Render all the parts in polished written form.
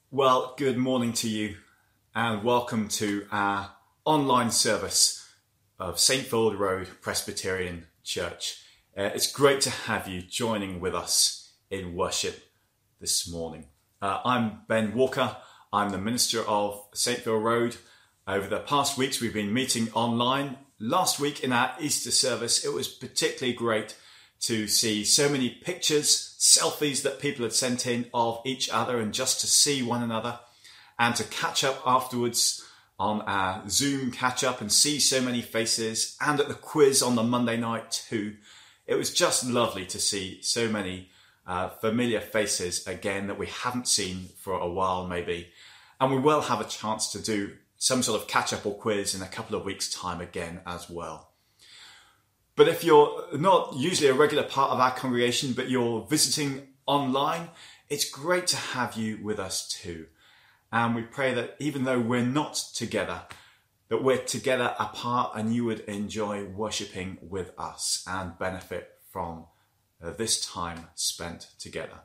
Well, good morning to you and welcome to our online service of St. Philwood Road Presbyterian Church. It's great to have you joining with us in worship this morning. I'm Ben Walker. I'm the minister of St. Phil Road. Over the past weeks, we've been meeting online. Last week in our Easter service, it was particularly great to see so many pictures, selfies that people had sent in of each other and just to see one another and to catch up afterwards on our Zoom catch up and see so many faces, and at the quiz on the Monday night too. It was just lovely to see so many familiar faces again that we haven't seen for a while maybe. And we will have a chance to do some sort of catch up or quiz in a couple of weeks' time again as well. But if you're not usually a regular part of our congregation, but you're visiting online, it's great to have you with us too. And we pray that even though we're not together, that we're together apart and you would enjoy worshipping with us and benefit from this time spent together.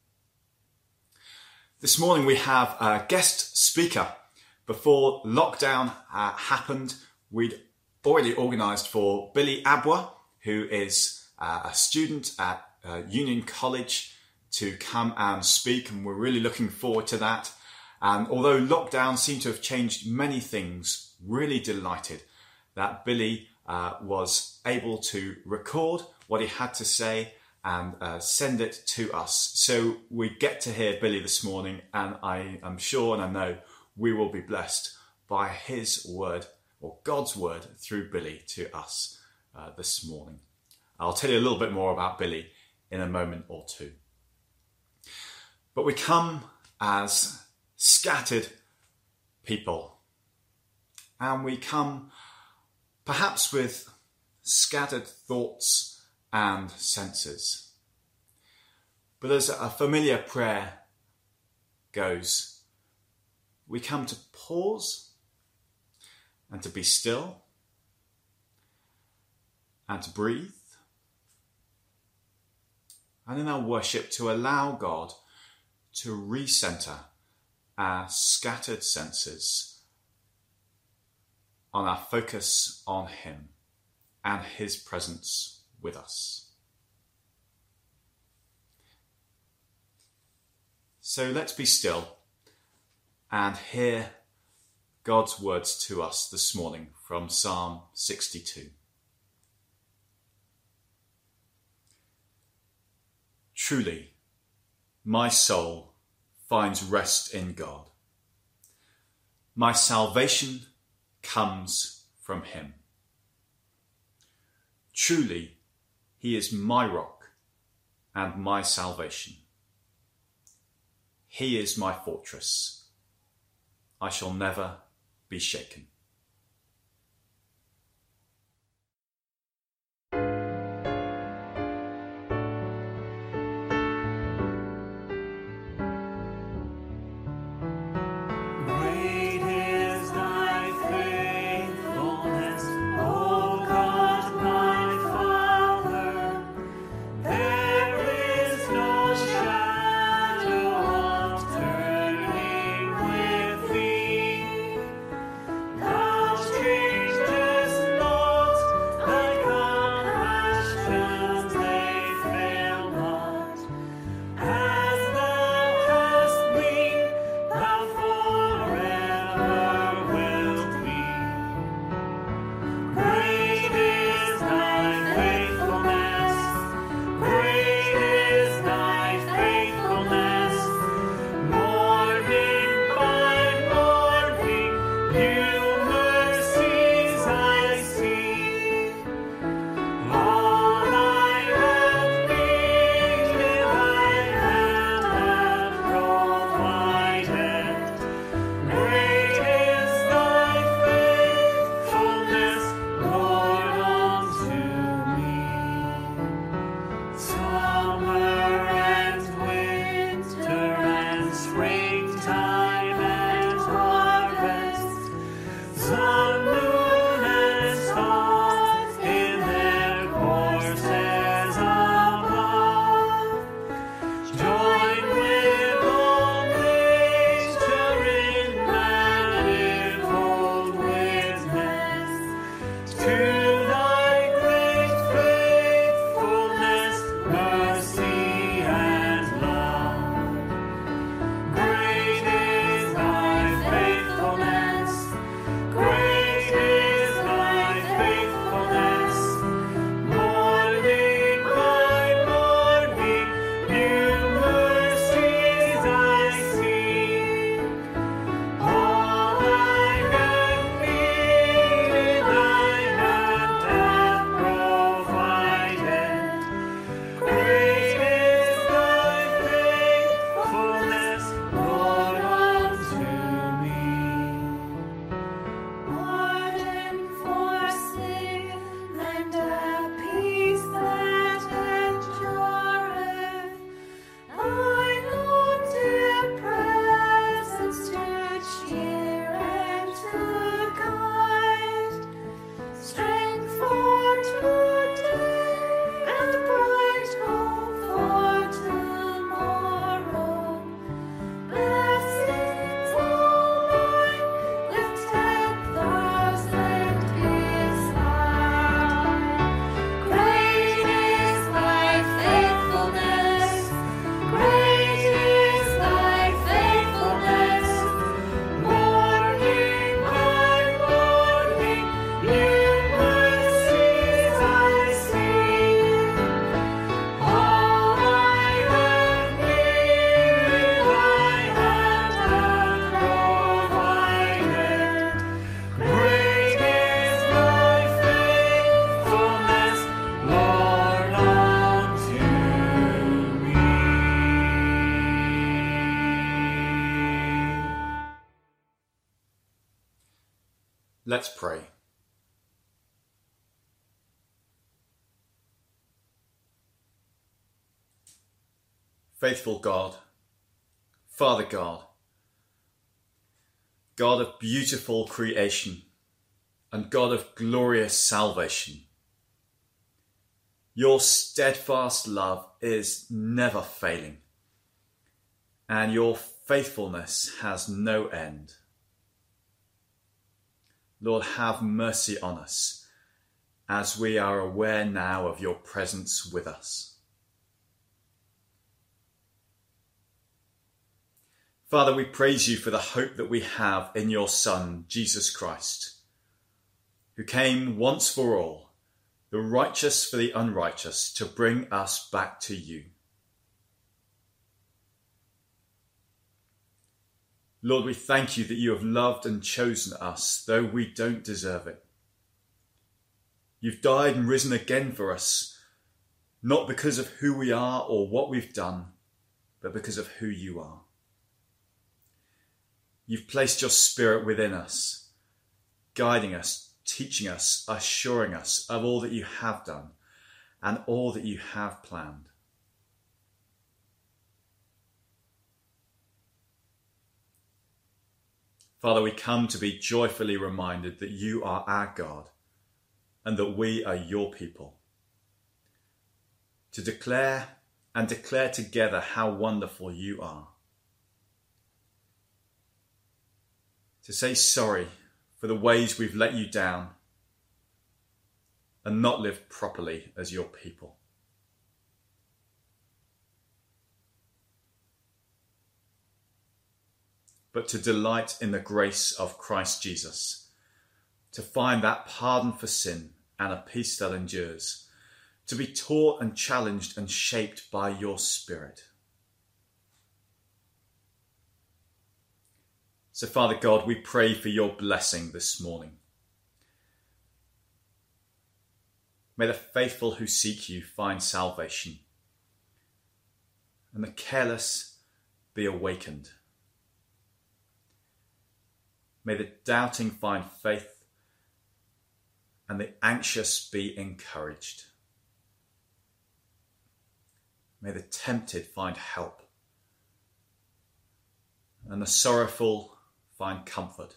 This morning we have a guest speaker. Before lockdown happened, we'd already organised for Billy Abwa, who is a student at Union College, to come and speak, and we're really looking forward to that. And although lockdown seemed to have changed many things, really delighted that Billy was able to record what he had to say and send it to us. So we get to hear Billy this morning, and I am sure and I know we will be blessed by his word, or God's word, through Billy to us this morning. I'll tell you a little bit more about Billy in a moment or two. But we come as scattered people, and we come perhaps with scattered thoughts and senses. But as a familiar prayer goes, we come to pause and to be still, and to breathe, and in our worship to allow God to recenter our scattered senses on our focus on Him and His presence with us. So let's be still and hear God's words to us this morning from Psalm 62. Truly, my soul finds rest in God. My salvation comes from Him. Truly, He is my rock and my salvation. He is my fortress. I shall never be shaken. There Let's pray. Faithful God, Father God, God of beautiful creation and God of glorious salvation, your steadfast love is never failing, and your faithfulness has no end. Lord, have mercy on us as we are aware now of your presence with us. Father, we praise you for the hope that we have in your Son, Jesus Christ, who came once for all, the righteous for the unrighteous, to bring us back to you. Lord, we thank you that you have loved and chosen us, though we don't deserve it. You've died and risen again for us, not because of who we are or what we've done, but because of who you are. You've placed your Spirit within us, guiding us, teaching us, assuring us of all that you have done and all that you have planned. Father, we come to be joyfully reminded that you are our God and that we are your people. To declare together how wonderful you are. To say sorry for the ways we've let you down and not lived properly as your people. But to delight in the grace of Christ Jesus, to find that pardon for sin and a peace that endures, to be taught and challenged and shaped by your Spirit. So, Father God, we pray for your blessing this morning. May the faithful who seek you find salvation, and the careless be awakened. May the doubting find faith, and the anxious be encouraged. May the tempted find help, and the sorrowful find comfort.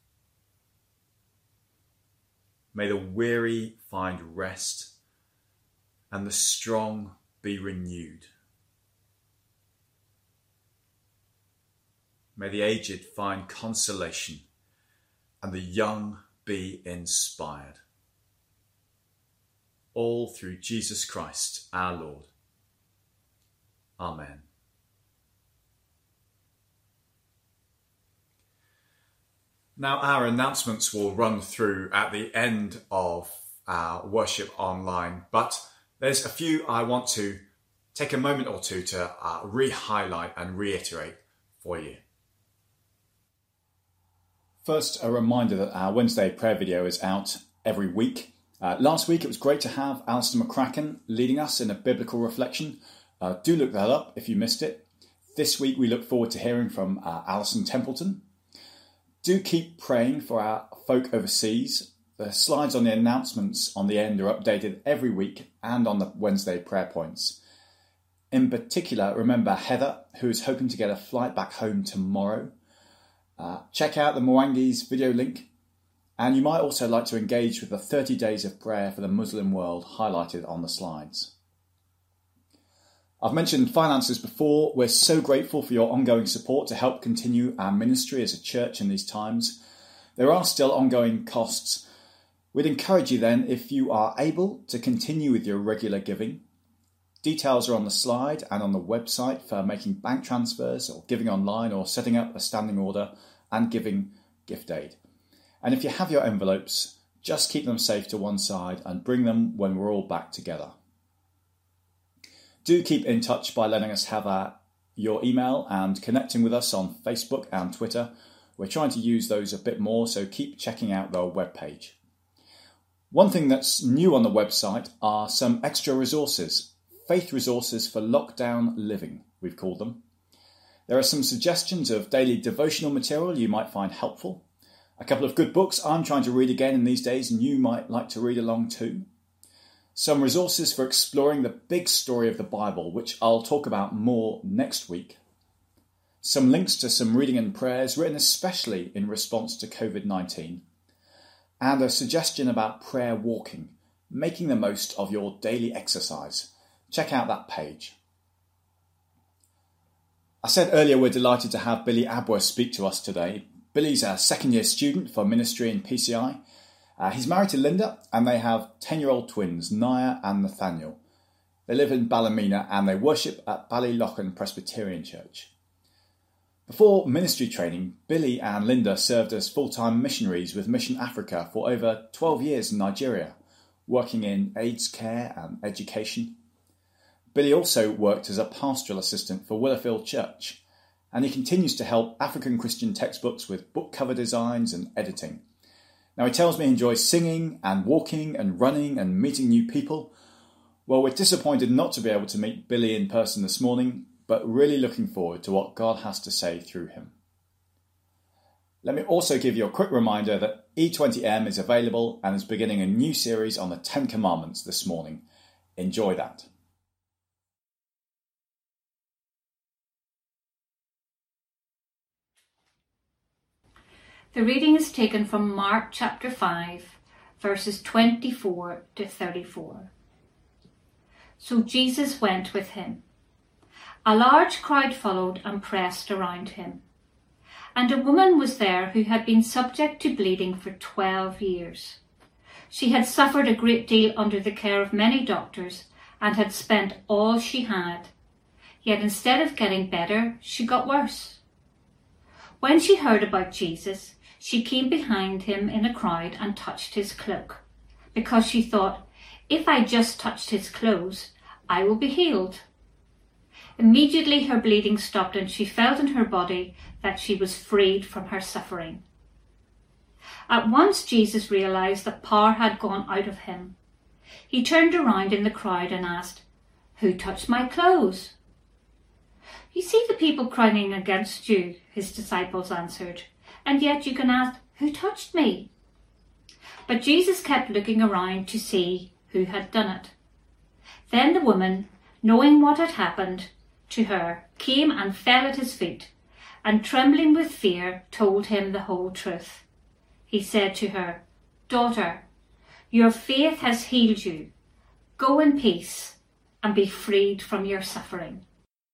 May the weary find rest, and the strong be renewed. May the aged find consolation, and the young be inspired. All through Jesus Christ our Lord. Amen. Now our announcements will run through at the end of our worship online, but there's a few I want to take a moment or two to re-highlight and reiterate for you. First, a reminder that our Wednesday prayer video is out every week. Last week it was great to have Alistair McCracken leading us in a biblical reflection. Do look that up if you missed it. This week we look forward to hearing from Alison Templeton. Do keep praying for our folk overseas. The slides on the announcements on the end are updated every week and on the Wednesday prayer points. In particular, remember Heather, who is hoping to get a flight back home tomorrow. Check out the Mwangis video link, and you might also like to engage with the 30 days of prayer for the Muslim world highlighted on the slides. I've mentioned finances before. We're so grateful for your ongoing support to help continue our ministry as a church in these times. There are still ongoing costs. We'd encourage you then, if you are able, to continue with your regular giving. Details are on the slide and on the website for making bank transfers or giving online or setting up a standing order and giving gift aid. And if you have your envelopes, just keep them safe to one side and bring them when we're all back together. Do keep in touch by letting us have your email and connecting with us on Facebook and Twitter. We're trying to use those a bit more, so keep checking out the webpage. One thing that's new on the website are some extra resources. Faith resources for lockdown living, we've called them. There are some suggestions of daily devotional material you might find helpful. A couple of good books I'm trying to read again in these days and you might like to read along too. Some resources for exploring the big story of the Bible, which I'll talk about more next week. Some links to some reading and prayers written especially in response to COVID-19. And a suggestion about prayer walking, making the most of your daily exercise. Check out that page. I said earlier we're delighted to have Billy Abwer speak to us today. Billy's a second-year student for ministry in PCI. He's married to Linda and they have 10-year-old twins, Naya and Nathaniel. They live in Ballymena and they worship at Ballyloughlin Presbyterian Church. Before ministry training, Billy and Linda served as full-time missionaries with Mission Africa for over 12 years in Nigeria, working in AIDS care and education. Billy also worked as a pastoral assistant for Willowfield Church, and he continues to help African Christian textbooks with book cover designs and editing. Now, he tells me he enjoys singing and walking and running and meeting new people. Well, we're disappointed not to be able to meet Billy in person this morning, but really looking forward to what God has to say through him. Let me also give you a quick reminder that E20M is available and is beginning a new series on the 10 Commandments this morning. Enjoy that. The reading is taken from Mark chapter 5, verses 24 to 34. So Jesus went with him. A large crowd followed and pressed around him. And a woman was there who had been subject to bleeding for 12 years. She had suffered a great deal under the care of many doctors and had spent all she had. Yet instead of getting better, she got worse. When she heard about Jesus, she came behind him in a crowd and touched his cloak, because she thought, if I just touched his clothes, I will be healed. Immediately her bleeding stopped and she felt in her body that she was freed from her suffering. At once Jesus realized that power had gone out of him. He turned around in the crowd and asked, "Who touched my clothes?" "You see the people crowding against you," his disciples answered, "and yet you can ask, 'Who touched me?'" But Jesus kept looking around to see who had done it. Then the woman, knowing what had happened to her, came and fell at his feet, and trembling with fear, told him the whole truth. He said to her, "Daughter, your faith has healed you. Go in peace and be freed from your suffering."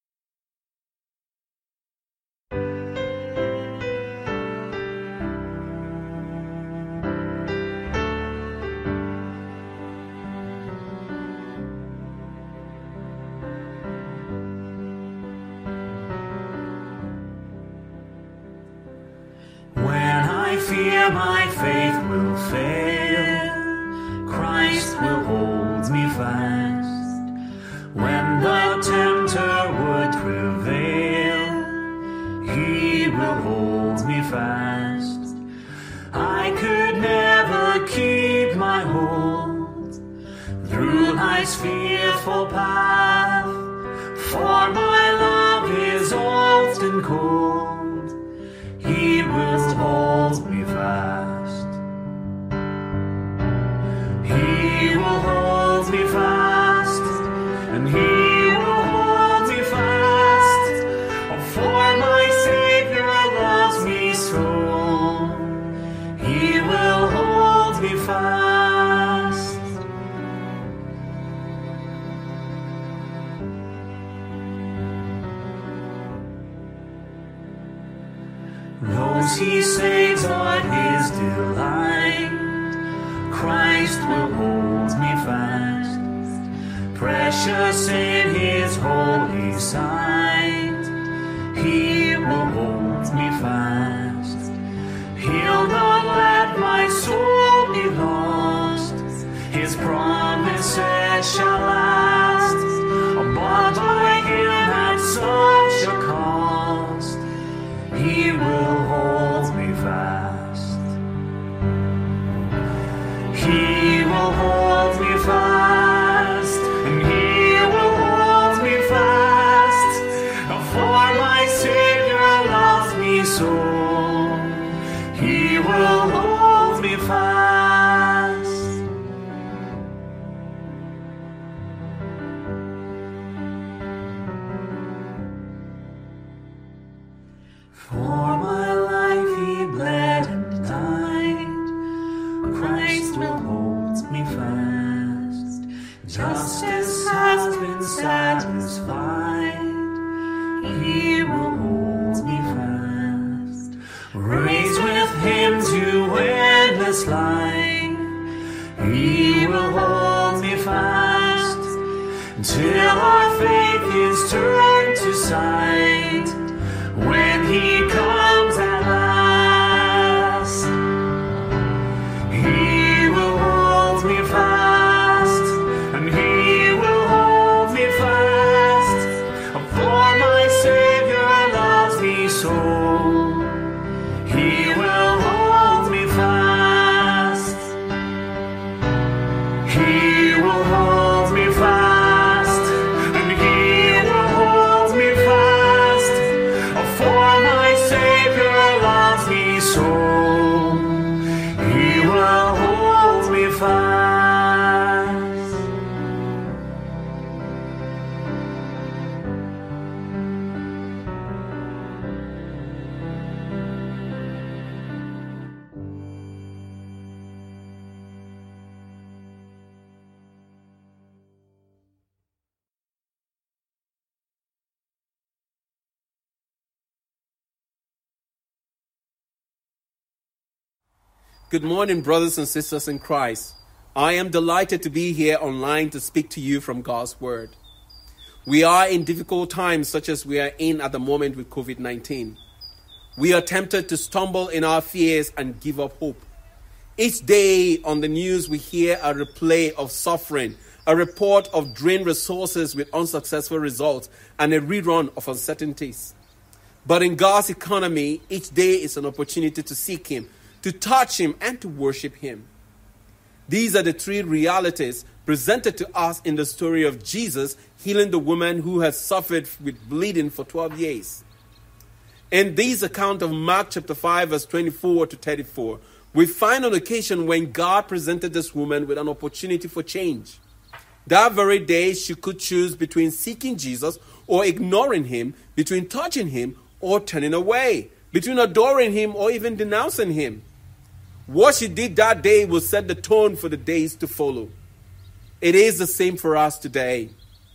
Fear my faith will fail, Christ will hold me fast. When the tempter would prevail, he will hold me fast. I could never keep my hold through life's fearful path, for my love is often cold. He will hold me fast. He will hold me fast, and he will hold me fast. Oh, for my Savior loves me so. He will hold me fast. Those he saves are his delight. Christ will hold me fast, precious in his holy sight. He will hold me fast. He'll not let my soul be lost. His promises shall last, bought by him at such a cost. He will hold me fast. He will hold me fast, and he will hold me fast. For my Savior loves me so. He will fast. For my life he bled and died. Christ will hold me fast. Justice has been satisfied. He will hold me fast. Raised with him to endless life. He will hold me fast. Till our faith is turned to sight. When he comes at last, he will hold me fast, and he will hold me fast. For my Savior loves me so, he will hold me fast. He will hold me fast, and he will hold me fast. For my Savior loves me so, he will hold me fast. Good morning, brothers and sisters in Christ. I am delighted to be here online to speak to you from God's Word. We are in difficult times such as we are in at the moment with COVID-19. We are tempted to stumble in our fears and give up hope. Each day on the news we hear a replay of suffering, a report of drained resources with unsuccessful results, and a rerun of uncertainties. But in God's economy, each day is an opportunity to seek Him, to touch Him, and to worship Him. These are the three realities presented to us in the story of Jesus healing the woman who had suffered with bleeding for 12 years. In this account of Mark chapter 5, verse 24 to 34, we find an occasion when God presented this woman with an opportunity for change. That very day, she could choose between seeking Jesus or ignoring Him, between touching Him or turning away, between adoring Him or even denouncing Him. What she did that day will set the tone for the days to follow. It is the same for us today.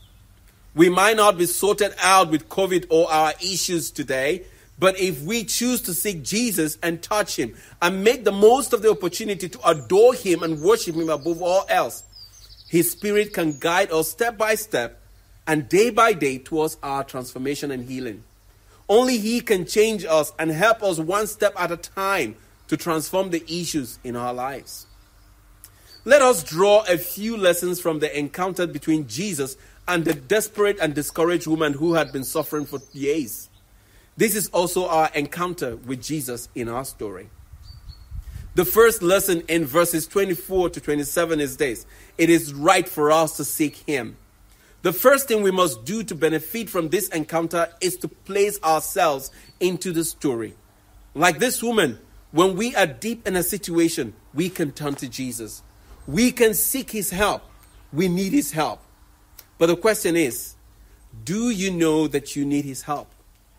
We might not be sorted out with COVID or our issues today, but if we choose to seek Jesus and touch Him and make the most of the opportunity to adore Him and worship Him above all else, His Spirit can guide us step by step and day by day towards our transformation and healing. Only He can change us and help us one step at a time to transform the issues in our lives. Let us draw a few lessons from the encounter between Jesus and the desperate and discouraged woman who had been suffering for years. This is also our encounter with Jesus in our story. The first lesson in verses 24 to 27 is this: it is right for us to seek Him. The first thing we must do to benefit from this encounter is to place ourselves into the story. Like this woman, when we are deep in a situation, we can turn to Jesus. We can seek His help. We need His help. But the question is, do you know that you need His help?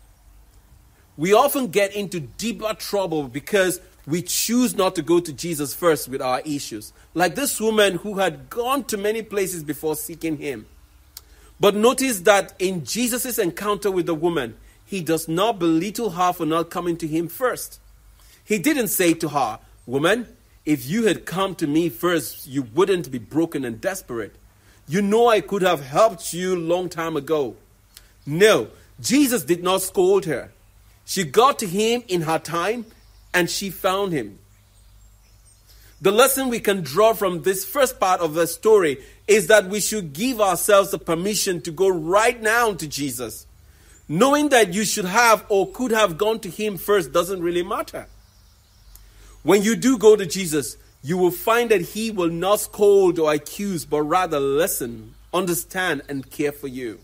We often get into deeper trouble because we choose not to go to Jesus first with our issues. Like this woman who had gone to many places before seeking Him. But notice that in Jesus' encounter with the woman, He does not belittle her for not coming to Him first. He didn't say to her, "Woman, if you had come to me first, you wouldn't be broken and desperate. You know I could have helped you long time ago." No, Jesus did not scold her. She got to Him in her time and she found Him. The lesson we can draw from this first part of the story is that we should give ourselves the permission to go right now to Jesus. Knowing that you should have or could have gone to Him first doesn't really matter. When you do go to Jesus, you will find that He will not scold or accuse, but rather listen, understand, and care for you.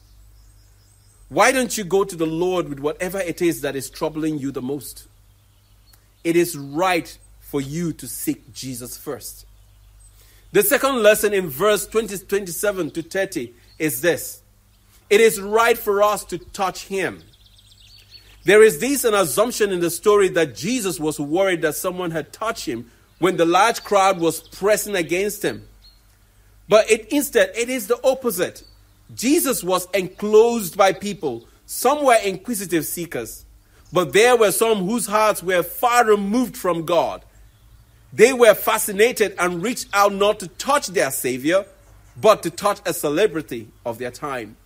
Why don't you go to the Lord with whatever it is that is troubling you the most? It is right for you to seek Jesus first. The second lesson in verse 27 to 30 is this. It is right for us to touch him. There is an assumption in the story that Jesus was worried that someone had touched him when the large crowd was pressing against him. But instead, it is the opposite. Jesus was enclosed by people. Some were inquisitive seekers, but there were some whose hearts were far removed from God. They were fascinated and reached out not to touch their Savior, but to touch a celebrity of their time.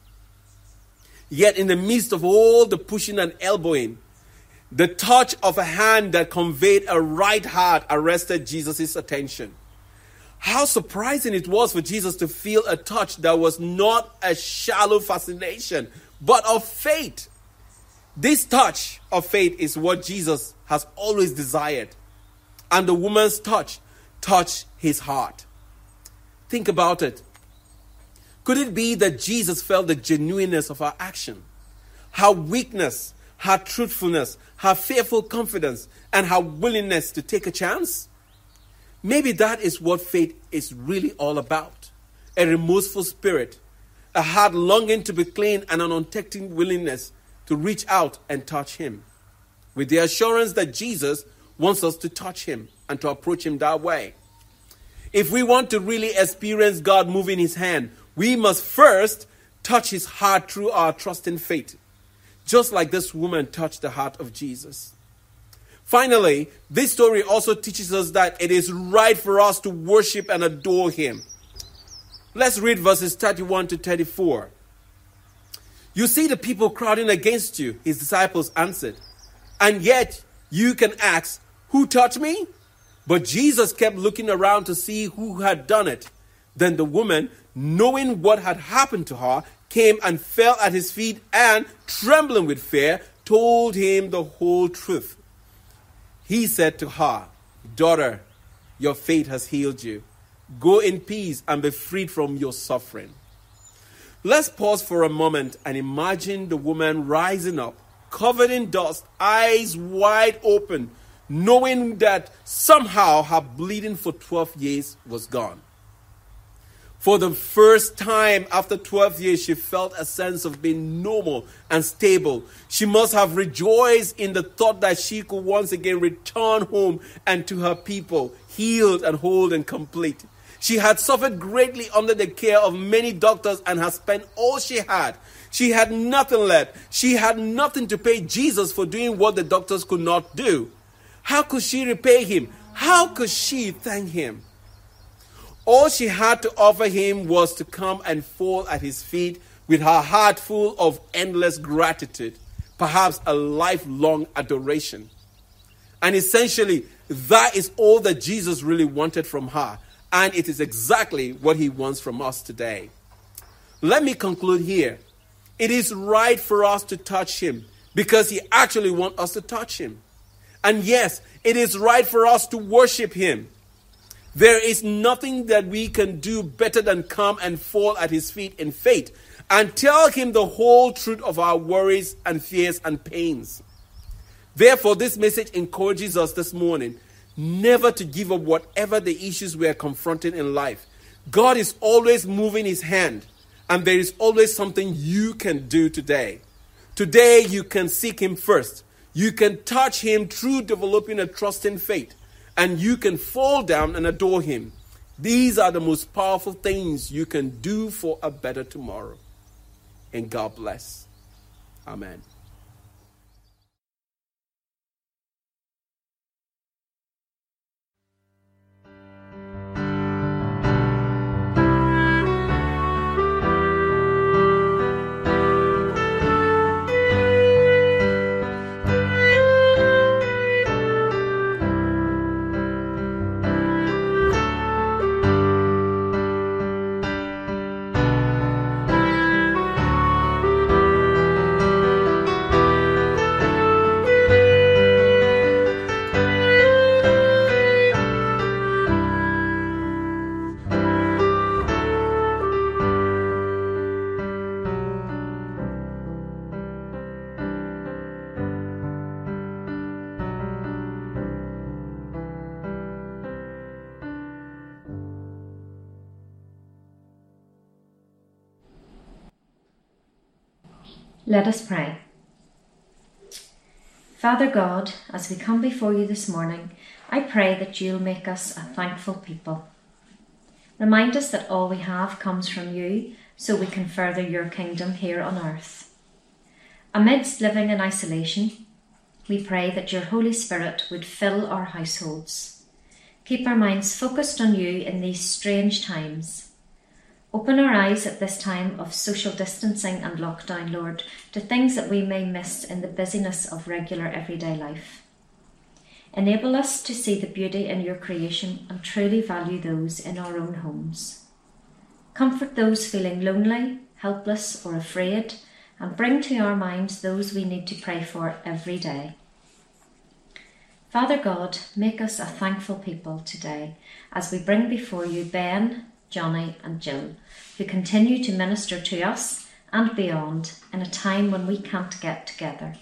Yet in the midst of all the pushing and elbowing, the touch of a hand that conveyed a right heart arrested Jesus' attention. How surprising it was for Jesus to feel a touch that was not a shallow fascination, but of faith. This touch of faith is what Jesus has always desired. And the woman's touch touched his heart. Think about it. Could it be that Jesus felt the genuineness of her action? Her weakness, her truthfulness, her fearful confidence, and her willingness to take a chance? Maybe that is what faith is really all about. A remorseful spirit, a heart longing to be clean, and an untainted willingness to reach out and touch him. With the assurance that Jesus wants us to touch him and to approach him that way. If we want to really experience God moving his hand, we must first touch his heart through our trust in faith, just like this woman touched the heart of Jesus. Finally, this story also teaches us that it is right for us to worship and adore him. Let's read verses 31 to 34. You see the people crowding against you, his disciples answered, and yet you can ask, who touched me? But Jesus kept looking around to see who had done it. Then the woman, knowing what had happened to her, came and fell at his feet and, trembling with fear, told him the whole truth. He said to her, daughter, your faith has healed you. Go in peace and be freed from your suffering. Let's pause for a moment and imagine the woman rising up, covered in dust, eyes wide open, knowing that somehow her bleeding for 12 years was gone. For the first time after 12 years, she felt a sense of being normal and stable. She must have rejoiced in the thought that she could once again return home and to her people, healed and whole and complete. She had suffered greatly under the care of many doctors and had spent all she had. She had nothing left. She had nothing to pay Jesus for doing what the doctors could not do. How could she repay him? How could she thank him? All she had to offer him was to come and fall at his feet with her heart full of endless gratitude, perhaps a lifelong adoration. And essentially, that is all that Jesus really wanted from her. And it is exactly what he wants from us today. Let me conclude here. It is right for us to touch him because he actually wants us to touch him. And yes, it is right for us to worship him. There is nothing that we can do better than come and fall at his feet in faith and tell him the whole truth of our worries and fears and pains. Therefore, this message encourages us this morning never to give up whatever the issues we are confronting in life. God is always moving his hand, and there is always something you can do today. Today, you can seek him first. You can touch him through developing a trust in faith, and you can fall down and adore him. These are the most powerful things you can do for a better tomorrow. And God bless. Amen. Let us pray. Father God, as we come before you this morning, I pray that you'll make us a thankful people. Remind us that all we have comes from you, so we can further your kingdom here on earth. Amidst living in isolation, we pray that your Holy Spirit would fill our households. Keep our minds focused on you in these strange times. Open our eyes at this time of social distancing and lockdown, Lord, to things that we may miss in the busyness of regular everyday life. Enable us to see the beauty in your creation and truly value those in our own homes. Comfort those feeling lonely, helpless or afraid, and bring to our minds those we need to pray for every day. Father God, make us a thankful people today as we bring before you Ben, Johnny and Jill, who continue to minister to us and beyond in a time when we can't get together.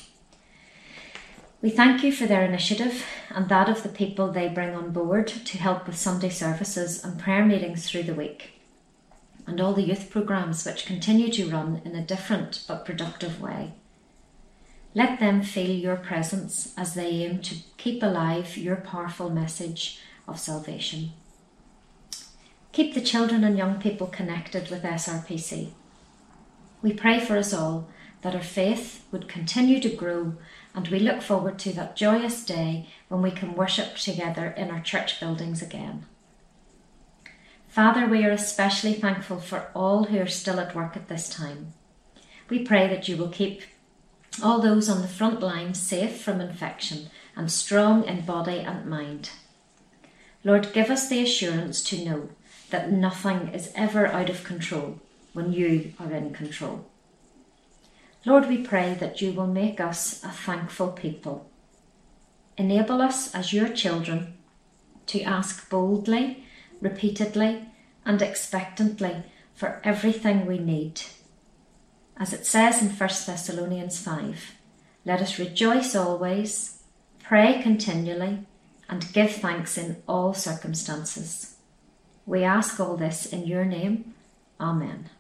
We thank you for their initiative and that of the people they bring on board to help with Sunday services and prayer meetings through the week, and all the youth programmes which continue to run in a different but productive way. Let them feel your presence as they aim to keep alive your powerful message of salvation. Keep the children and young people connected with SRPC. We pray for us all that our faith would continue to grow, and we look forward to that joyous day when we can worship together in our church buildings again. Father, we are especially thankful for all who are still at work at this time. We pray that you will keep all those on the front line safe from infection and strong in body and mind. Lord, give us the assurance to know that nothing is ever out of control when you are in control. Lord, we pray that you will make us a thankful people. Enable us as your children to ask boldly, repeatedly and expectantly for everything we need. As it says in 1 Thessalonians 5, let us rejoice always, pray continually, and give thanks in all circumstances. We ask all this in your name. Amen.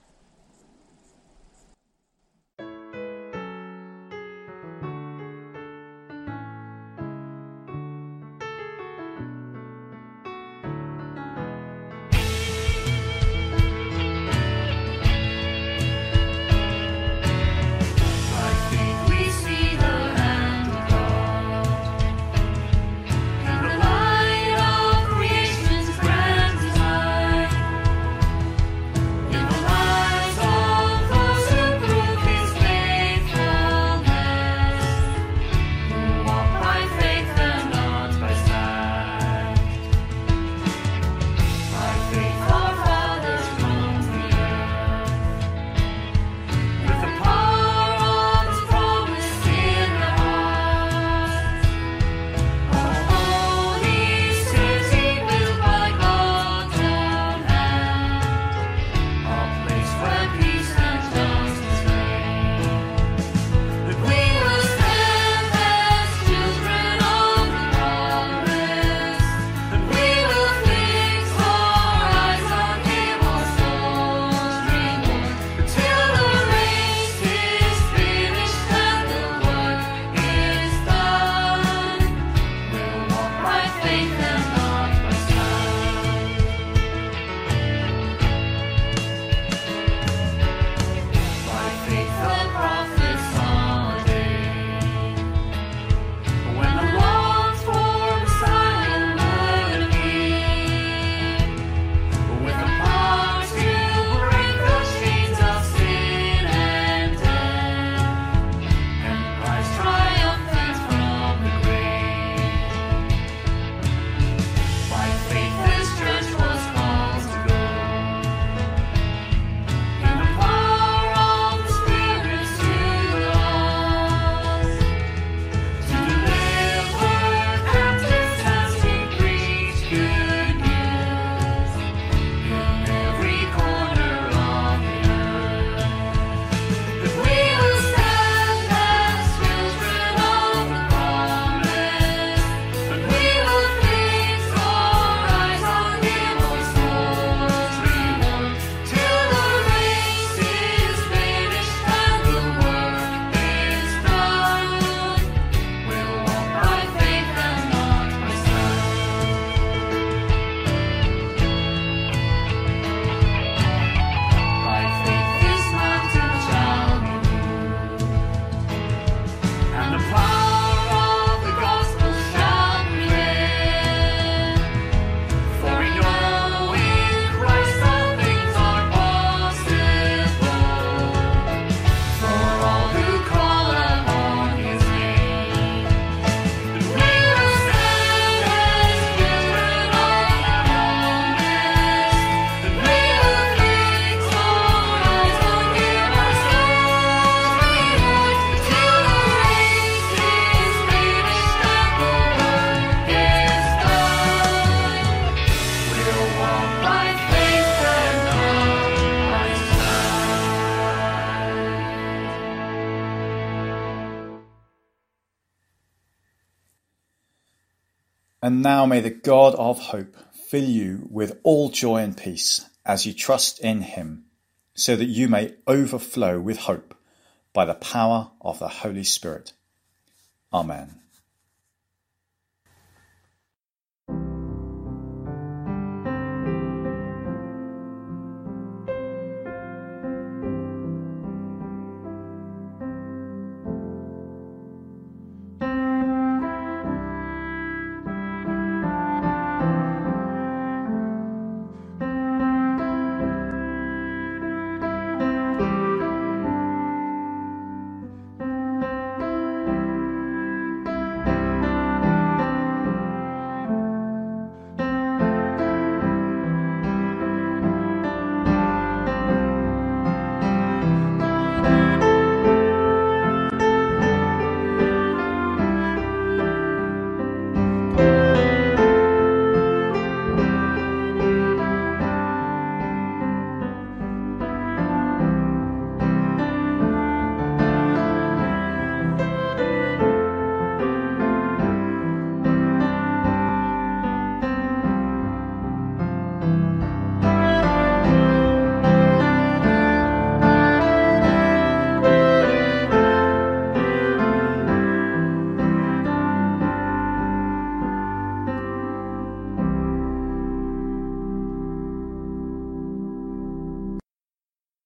In the light And now may the God of hope fill you with all joy and peace as you trust in him, so that you may overflow with hope by the power of the Holy Spirit. Amen.